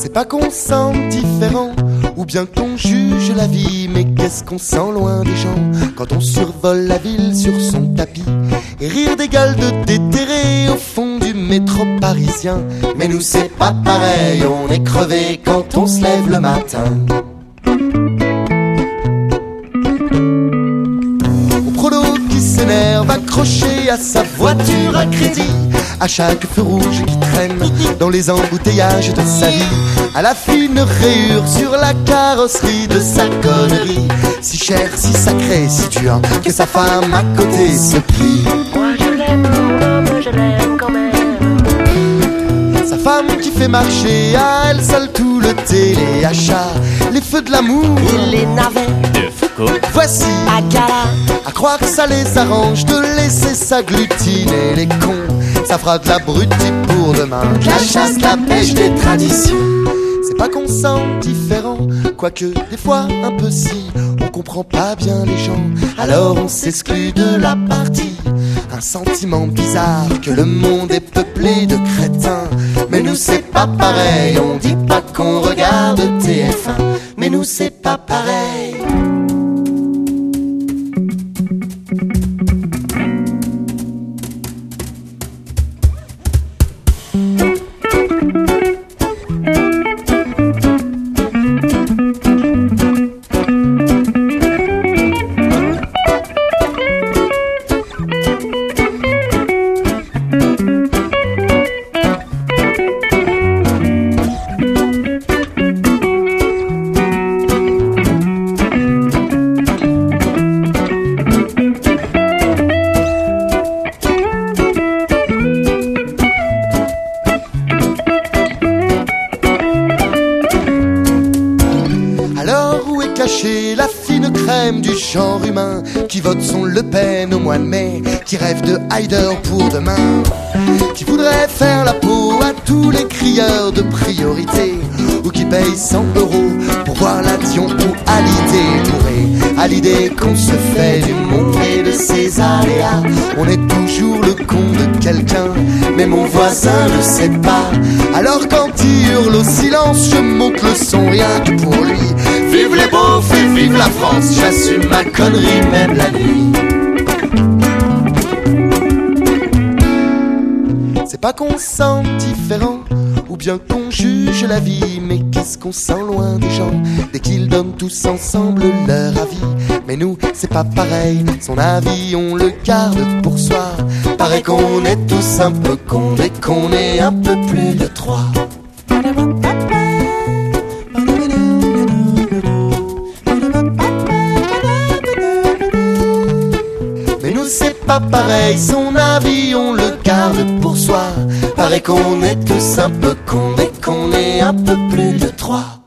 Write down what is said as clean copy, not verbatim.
C'est pas qu'on sent différent ou bien qu'on juge la vie, mais qu'est-ce qu'on sent loin des gens quand on survole la ville sur son tapis et rire des gueules de déterrés au fond du métro parisien. Mais nous c'est pas pareil, on est crevé quand on se lève le matin. Au prolo qui s'énerve accroché à sa voiture à crédit, à chaque feu rouge qui traîne dans les embouteillages de sa vie, à la fine rayure sur la carrosserie de sa connerie, si chère, si sacrée, si dure, que sa femme à côté se plie. Moi je l'aime, mon homme, je l'aime quand même. Sa femme qui fait marcher à elle seule tout le téléachat, les feux de l'amour Et les navets de Foucault. voici à gala. à croire que ça les arrange de laisser s'agglutiner les cons. Ça fera de la brutie pour demain, de la chasse, de la pêche, des traditions. C'est pas qu'on sent différent, quoique des fois un peu si. On comprend pas bien les gens, alors on s'exclut de la partie. Un sentiment bizarre que le monde est peuplé de crétins. Mais nous c'est pas pareil, on dit pas qu'on regarde TF1. Mais nous c'est pas pareil. Alors où est cachée la fine crème du genre humain qui vote son Le Pen au mois de mai, qui rêve de Haider pour demain, qui voudrait faire la peau à tous les crieurs de priorité, ou qui paye 100 € pour voir la Dion ou Hallyday bourré, à l'idée qu'on se fait du monde et de ses aléas. On est toujours le con de quelqu'un, mais mon voisin ne sait pas. Alors quand il hurle au silence, je monte le son rien que pour lui. Vive les beaufs et vive la France, j'assume ma connerie même la nuit. C'est pas qu'on sent différent ou bien qu'on juge la vie, mais qu'est-ce qu'on sent loin des gens dès qu'ils donnent tous ensemble leur avis. Mais nous c'est pas pareil, son avis on le garde pour soi. Paraît qu'on est tous un peu cons dès qu'on est un peu plus de trois. Mais nous c'est pas pareil, son avis on le garde pour soi. Paraît qu'on est tous un peu cons dès qu'on est un peu plus de trois.